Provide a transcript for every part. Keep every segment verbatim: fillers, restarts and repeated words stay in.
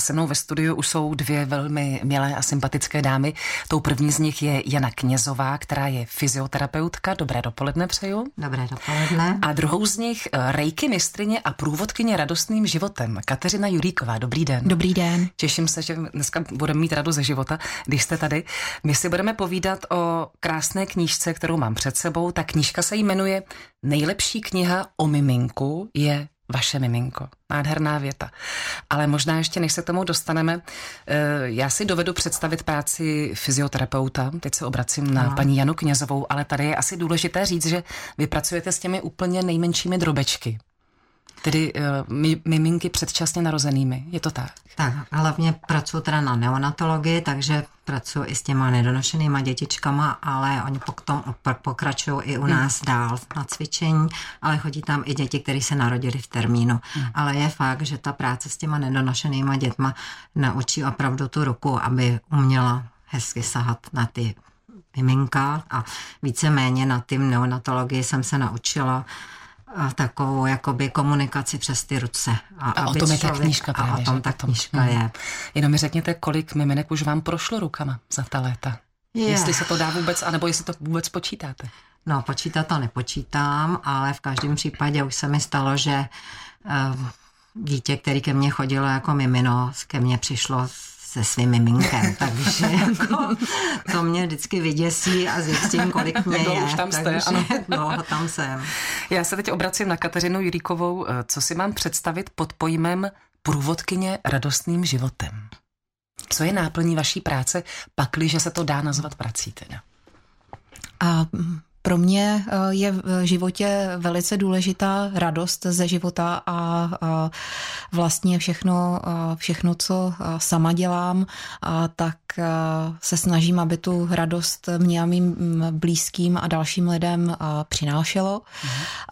se mnou ve studiu už jsou dvě velmi milé a sympatické dámy. Tou první z nich je Jana Knězová, která je fyzioterapeutka. Dobré dopoledne přeju. Dobré dopoledne. A druhou z nich reiki mistryně a průvodkyně radostným životem, Kateřina Juríková. Dobrý den. Dobrý den. Těším se, že dneska budeme mít radost ze života, když jste tady. My si budeme povídat o krásné knížce, kterou mám před sebou. Ta knížka se jmenuje Nejlepší kniha o miminku je vaše miminko. Nádherná věta. Ale možná ještě, než se k tomu dostaneme, já si dovedu představit práci fyzioterapeuta. Teď se obracím na no. paní Janu Knězovou, ale tady je asi důležité říct, že vy pracujete s těmi úplně nejmenšími drobečky. Tedy uh, miminky předčasně narozenými. Je to tak? Tak, hlavně pracuji teda na neonatologii, takže pracuji i s těma nedonošenýma dětičkama, ale oni potom pokračují i u nás hmm. dál na cvičení, ale chodí tam i děti, které se narodily v termínu. Hmm. Ale je fakt, že ta práce s těma nedonošenýma dětma naučí opravdu tu ruku, aby uměla hezky sahat na ty miminka a víceméně na tím neonatologii jsem se naučila a takovou jakoby komunikaci přes ty ruce. A, a o tom je ta knížka právě. A o tom ta knížka hmm. je. Jenom mi řekněte, kolik miminek už vám prošlo rukama za ta léta. Je. Jestli se to dá vůbec, anebo jestli to vůbec počítáte. No, počítat to nepočítám, ale v každém případě už se mi stalo, že uh, dítě, který ke mně chodilo jako mimino, ke mně přišlo se svým miminkem, takže jako to mě vždycky vyděsí a zjistím, kolik mě je. Už tam jste, takže, ano. No, tam jsem. Já se teď obracím na Kateřinu Juríkovou. Co si mám představit pod pojmem průvodkyně radostným životem? Co je náplní vaší práce, pakliže se to dá nazvat prací teda? A pro mě je v životě velice důležitá radost ze života a vlastně všechno, všechno co sama dělám, tak se snažím, aby tu radost mě a mým blízkým a dalším lidem přinášelo. Mhm.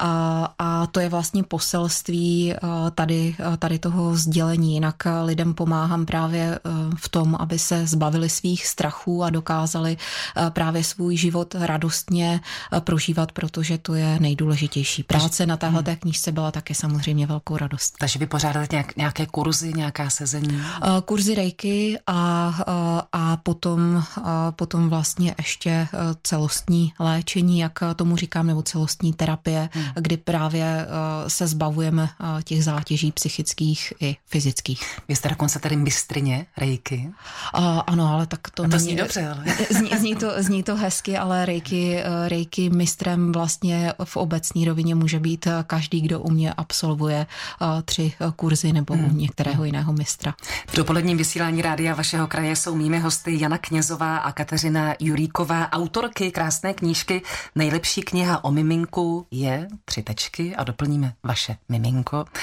A, a to je vlastně poselství tady, tady toho sdělení. Jinak lidem pomáhám právě v tom, aby se zbavili svých strachů a dokázali právě svůj život radostně prožívat, protože to je nejdůležitější. Práce na téhle té knížce byla také samozřejmě velkou radost. Takže vy pořádáte nějak, nějaké kurzy, nějaká sezení? Kurzy reiki a, a, a potom, a potom vlastně ještě celostní léčení, jak tomu říkám, nebo celostní terapie, hmm. kdy právě se zbavujeme těch zátěží psychických i fyzických. Vy jste dokonce tady mistryně reiki? A, ano, ale tak to, to není... zní dobře, ale... zní, zní, to, zní to hezky, ale reiki, reiki mistrem vlastně v obecní rovině může být každý, kdo u mě absolvuje tři kurzy nebo hmm. u některého jiného mistra. V dopoledním vysílání Rádia vašeho kraje jsou mými hosty Jana Knězová a Kateřina Juríková, autorky krásné knížky Nejlepší kniha o miminku je tři tečky a doplníme vaše miminko. Uh,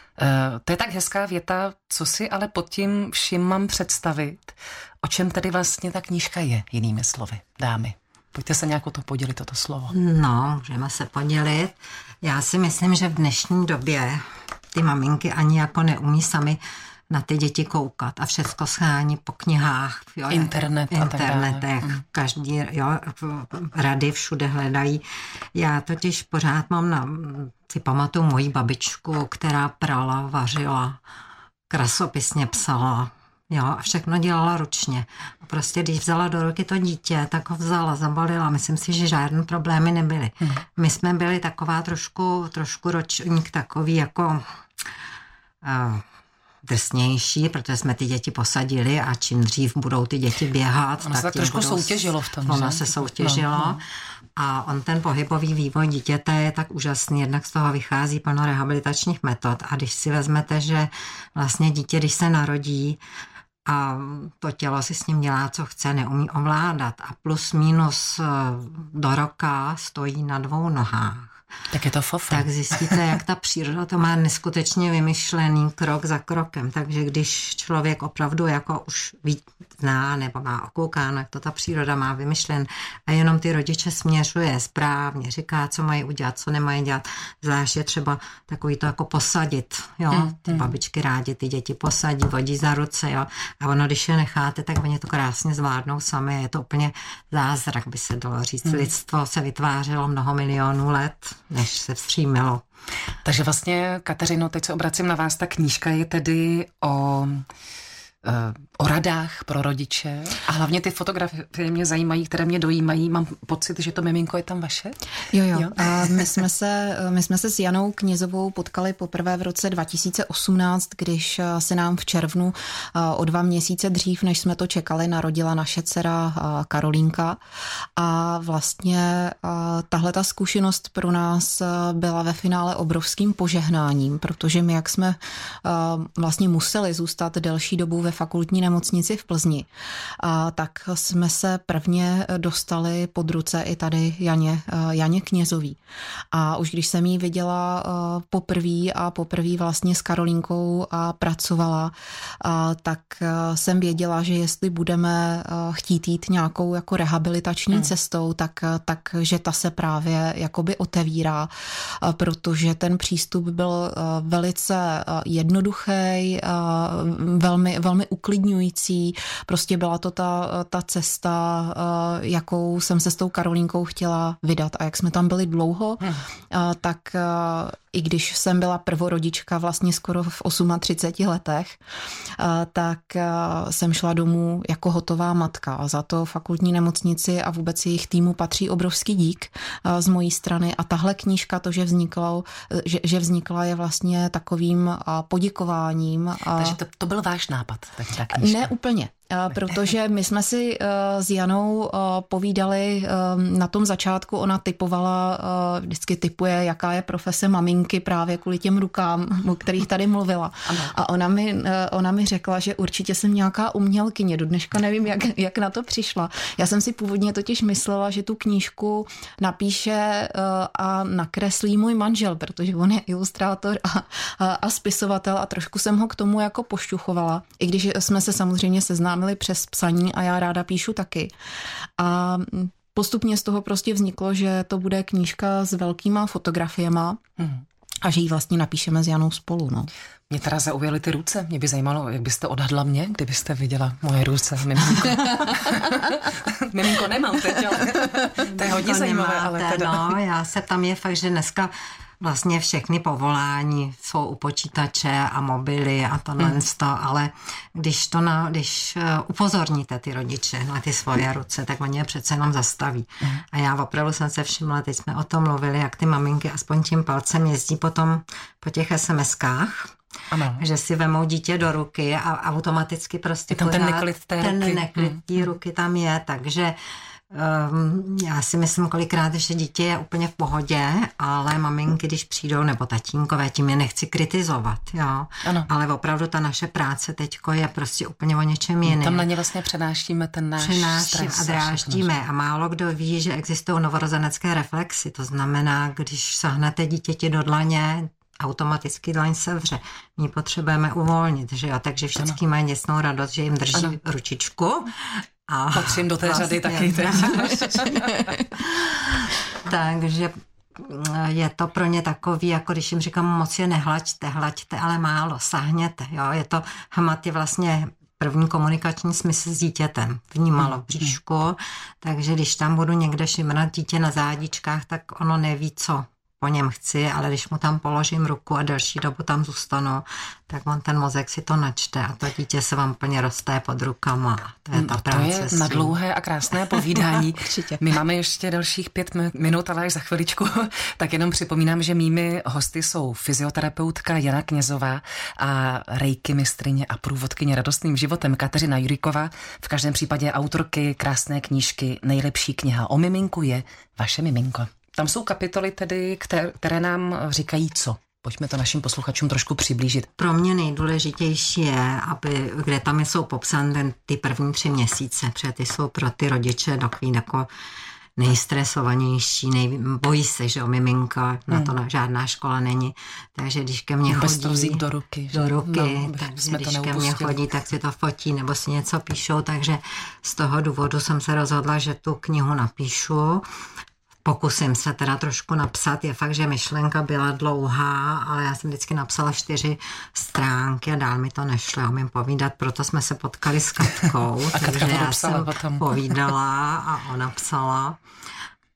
to je tak hezká věta, co si ale pod tím vším mám představit, o čem tedy vlastně ta knížka je, jinými slovy, dámy. Pojďte se nějak o to podělit, toto slovo. No, můžeme se podělit. Já si myslím, že v dnešní době ty maminky ani jako neumí sami na ty děti koukat a všechno schání po knihách. Jo, Internet a internetech. tak dále. Každý, jo, rady všude hledají. Já totiž pořád mám na, si pamatuju moji babičku, která prala, vařila, krasopisně psala, jo, a všechno dělala ručně. A prostě, když vzala do ruky to dítě, tak ho vzala, zabalila. Myslím si, že žádné problémy nebyly. Hmm. My jsme byli taková trošku, trošku ročník takový jako uh, drsnější, protože jsme ty děti posadili a čím dřív budou ty děti běhat. Ono tak se tak trošku budou, soutěžilo v tom. Ono se soutěžilo. No, no. A on ten pohybový vývoj dítěte je tak úžasný, jednak z toho vychází plno rehabilitačních metod. A když si vezmete, že vlastně dítě, když se narodí, a to tělo si s ním dělá, co chce, neumí ovládat a plus minus do roka stojí na dvou nohách. Tak je to fofa. Tak zjistíte, jak ta příroda to má neskutečně vymyšlený krok za krokem. Takže když člověk opravdu jako už ví, zná nebo má okoukáno, jak to ta příroda má vymyšlen a jenom ty rodiče směřuje správně, říká, co mají udělat, co nemají dělat. Zvlášť je třeba takový to jako posadit. Jo? Hmm, ty hmm. babičky rádi ty děti posadí, vodí za ruce. Jo? A ono, když je necháte, tak oni to krásně zvládnou sami. Je to úplně zázrak, by se dalo říct. Hmm. Lidstvo se vytvářelo mnoho milionů let, než se vstřímilo. Takže vlastně, Kateřino, teď se obracím na vás, ta knížka je tedy o o radách pro rodiče a hlavně ty fotografie mě zajímají, které mě dojímají. Mám pocit, že to miminko je tam vaše? Jo, jo. jo? A my jsme se, my jsme se s Janou Knězovou potkali poprvé v roce dva tisíce osmnáct, když se nám v červnu o dva měsíce dřív, než jsme to čekali, narodila naše dcera Karolínka. A vlastně tahle ta zkušenost pro nás byla ve finále obrovským požehnáním, protože my, jak jsme vlastně museli zůstat delší dobu ve fakultní nemocnici v Plzni, a tak jsme se prvně dostali pod ruce i tady Janě, Janě Knězový. A už když jsem jí viděla poprvé a poprvé vlastně s Karolínkou a pracovala, a tak jsem věděla, že jestli budeme chtít jít nějakou jako rehabilitační hmm. cestou, tak, tak že ta se právě jakoby otevírá, protože ten přístup byl velice jednoduchý, velmi, velmi uklidňující. Prostě byla to ta, ta cesta, jakou jsem se s tou Karolínkou chtěla vydat. A jak jsme tam byli dlouho, hmm. tak i když jsem byla prvorodička vlastně skoro v třiceti osmi letech, tak jsem šla domů jako hotová matka. A za to fakultní nemocnici a vůbec jejich týmu patří obrovský dík z mojí strany. A tahle knížka, to, že vznikla, že, že vznikla je vlastně takovým poděkováním. Takže to, to byl váš nápad, tak ta knížka? Ne úplně. Protože my jsme si s Janou povídali na tom začátku, ona typovala, vždycky typuje, jaká je profese maminky právě kvůli těm rukám, o kterých tady mluvila. Ano. A ona mi, ona mi řekla, že určitě jsem nějaká umělkyně, do dneška nevím, jak, jak na to přišla. Já jsem si původně totiž myslela, že tu knížku napíše a nakreslí můj manžel, protože on je ilustrátor a, a, a spisovatel a trošku jsem ho k tomu jako pošťuchovala, i když jsme se samozřejmě seznámili přes psaní a já ráda píšu taky. A postupně z toho prostě vzniklo, že to bude knížka s velkýma fotografiema hmm. a že ji vlastně napíšeme s Janou spolu. No. Mě teda zaujaly ty ruce. Mě by zajímalo, jak byste odhadla mě, kdybyste viděla moje ruce, miminko. Miminko nemám teď, ale to je hodně to zajímavé. Nemáte, ale teda... no, já se tam je fakt, že dneska vlastně všechny povolání jsou u počítače a mobily a tohle hmm. to, ale když to na, když upozorníte ty rodiče na ty svoje ruce, tak oni je přece jenom zastaví. Hmm. A já opravdu jsem se všimla, teď jsme o tom mluvili, jak ty maminky aspoň tím palcem jezdí potom po těch es em eskách. Ano. Že si vemou dítě do ruky a automaticky prostě tam ten neklid té ten ruky. neklid té hmm. ruky tam je, takže Um, já si myslím kolikrát, že dítě je úplně v pohodě, ale maminky, když přijdou, nebo tatínkové, tím je nechci kritizovat, jo. Ano. Ale opravdu ta naše práce teďko je prostě úplně o něčem jiném. Tam na ně vlastně přenášíme ten náš Přenáším stres. a dráždíme a málo kdo ví, že existují novorozenecké reflexy, to znamená, když sahnete dítěti do dlaně, automaticky dlaň se vře. My potřebujeme uvolnit, že jo, takže všichni mají děsnou radost, že jim drží ano. ručičku. A patřím do té vlastně, řady taky teď. Takže je to pro ně takový, jako když jim říkám, moc je nehlaďte, hlaďte, ale málo, sahněte. Jo? Je to, hmat je vlastně první komunikační smysl s dítětem. Vnímalo v bříšku, takže když tam budu někde šimrat dítě na zádičkách, tak ono neví, co po něm chci, ale když mu tam položím ruku a delší dobu tam zůstanu, tak on ten mozek si to načte a to dítě se vám plně roztaje pod rukama. To je ta práce. To je na dlouhé a krásné povídání. My máme ještě dalších pět minut, ale až za chviličku. Tak jenom připomínám, že mými hosty jsou fyzioterapeutka Jana Knězová a reiki mistryně a průvodkyně radostným životem Kateřina Juriková. V každém případě autorky krásné knížky Nejlepší kniha o miminku je Vaše miminko. Tam jsou kapitoly tedy, které, které nám říkají co? Pojďme to našim posluchačům trošku přiblížit. Pro mě nejdůležitější je, aby, kde tam jsou popsané ty první tři měsíce, protože ty jsou pro ty rodiče takový jako nejstresovanější, nej, bojí se, že o miminka, na to hmm. žádná škola není. Takže když ke mně Bez chodí to vzít do ruky. Do ruky, no, takže když ke mně chodí, tak si to fotí nebo si něco píšou, takže z toho důvodu jsem se rozhodla, že tu knihu napíšu. Pokusím se teda trošku napsat, je fakt, že myšlenka byla dlouhá, ale já jsem vždycky napsala čtyři stránky a dál mi to nešlo, já umím povídat, proto jsme se potkali s Katkou, a takže já jsem potom. povídala a ona psala.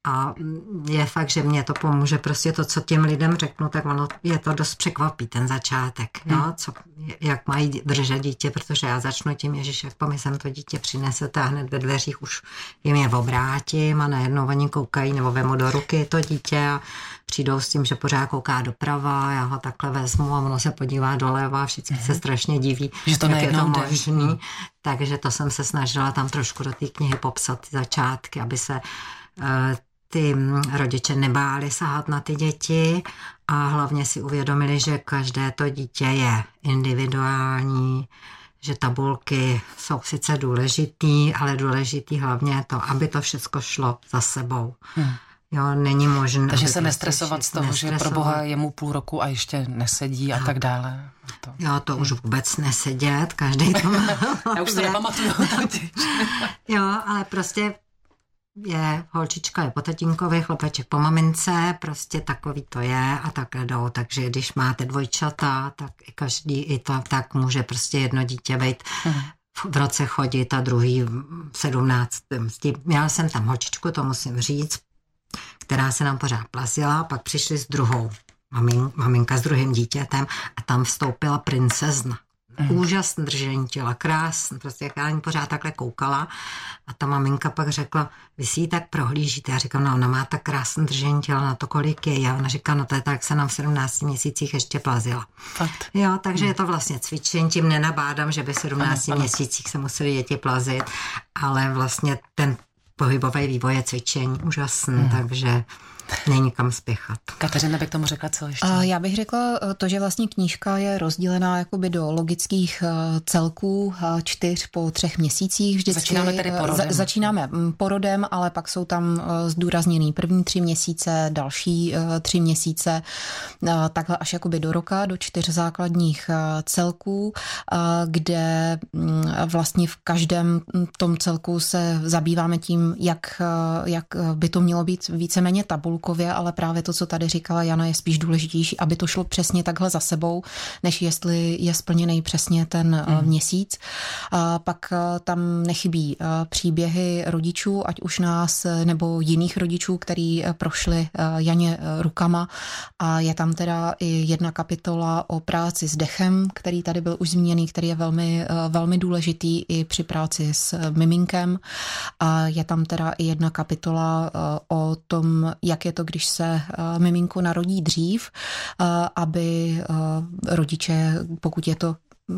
A je fakt, že mě to pomůže, prostě to, co těm lidem řeknu, tak ono je to dost překvapí, ten začátek, hmm. no, co, jak mají držet dítě, protože já začnu tím, Ježiš, jak po mi sem to dítě přinesete a hned ve dveřích už jim je obrátím a najednou oni koukají nebo vemu do ruky to dítě a přijdou s tím, že pořád kouká doprava, já ho takhle vezmu a ono se podívá doleva a všichni hmm. se strašně diví, že to jak je to jde. možný. Hmm. Takže to jsem se snažila tam trošku do té knihy popsat ty začátky, aby se uh, ty rodiče nebáli sahat na ty děti a hlavně si uvědomili, že každé to dítě je individuální, že tabulky jsou sice důležitý, ale důležitý hlavně to, aby to všechno šlo za sebou. Hmm. Jo, není možné. Takže se nestresovat z toho, nestresovat. Že pro boha je mu půl roku a ještě nesedí a, a tak dále. To. Jo, to už vůbec nesedět, každý to má. Já už to nepamatuju. Jo, ale prostě je, holčička je po tatínkovi, chlapeček po mamince, prostě takový to je a tak jdou. Takže když máte dvojčata, tak i každý i to, tak může prostě jedno dítě být hmm. v roce chodit a druhý sedmnáct. Měla jsem tam holčičku, to musím říct, která se nám pořád plazila, pak přišli s druhou mamin, maminka s druhým dítětem a tam vstoupila princezna. Mm. Úžasné držení těla, krásný, prostě jak já ní pořád takhle koukala a ta maminka pak řekla, vy si ji tak prohlížíte. Já říkám, no ona má tak krásné držení těla na to, kolik je. A ona říká, no to je tak, jak se nám v sedmnácti měsících ještě plazila. Fakt. Jo, takže mm. je to vlastně cvičení, tím nenabádám, že by v sedmnácti měsících se museli děti plazit, ale vlastně ten pohybový vývoj je cvičení úžasný, mm. takže není kam spěchat. Kateřina by k tomu řekla co ještě? Já bych řekla to, že vlastně knížka je rozdělená jakoby do logických celků čtyř po třech měsících. Vždycky začínáme tedy porodem. Za, začínáme porodem, ale pak jsou tam zdůrazněný první tři měsíce, další tři měsíce, takhle až jakoby do roka, do čtyř základních celků, kde vlastně v každém tom celku se zabýváme tím, jak, jak by to mělo být víceméně tabulkou, ale právě to, co tady říkala Jana, je spíš důležitější, aby to šlo přesně takhle za sebou, než jestli je splněný přesně ten mm. měsíc. A pak tam nechybí příběhy rodičů, ať už nás nebo jiných rodičů, který prošli Janě rukama. A je tam teda i jedna kapitola o práci s dechem, který tady byl už zmíněný, který je velmi, velmi důležitý i při práci s miminkem. A je tam teda i jedna kapitola o tom, jak je to, když se uh, miminko narodí dřív, uh, aby uh, rodiče, pokud je to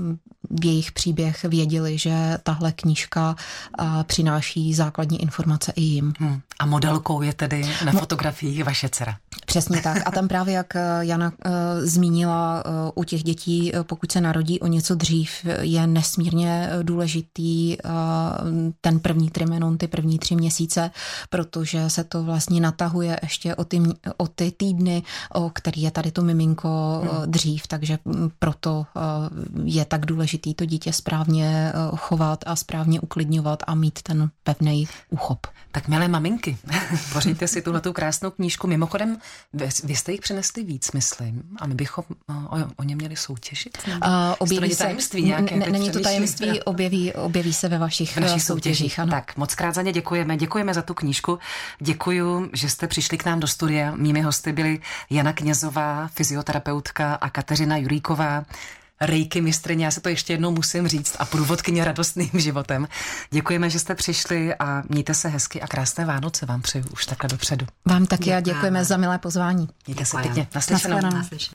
v jejich příběh, věděli, že tahle knížka uh, přináší základní informace i jim. Hmm. A modelkou je tedy na fotografiích vaše dcera. Přesně tak. A tam právě, jak Jana uh, zmínila, uh, u těch dětí, uh, pokud se narodí o něco dřív, je nesmírně důležitý uh, ten první trimenon, ty první tři měsíce, protože se to vlastně natahuje ještě o ty, o ty týdny, o který je tady to miminko uh, dřív, takže proto uh, je tak důležitý to dítě správně uh, chovat a správně uklidňovat a mít ten pevný úchop. Tak milé maminky, pořiďte si tuhletu krásnou knížku. Mimochodem, vy, vy jste jich přinesli víc, myslím, a my bychom o, o ně měli soutěžit. Uh, objeví se, tajemství nějaké, n- není to tajemství, objeví, objeví se ve vašich, ve vašich soutěžích. soutěžích. Ano. Tak, moc krát za ně děkujeme. Děkujeme za tu knížku. Děkuju, že jste přišli k nám do studia. Mými hosty byly Jana Knězová, fyzioterapeutka, a Kateřina Juríková, Reiki mistryně, já se to ještě jednou musím říct, a průvodkyně radostným životem. Děkujeme, že jste přišli a mějte se hezky a krásné Vánoce vám přeju už takhle dopředu. Vám taky a děkujeme za milé pozvání. Mějte se pěkně. Naslyšenou.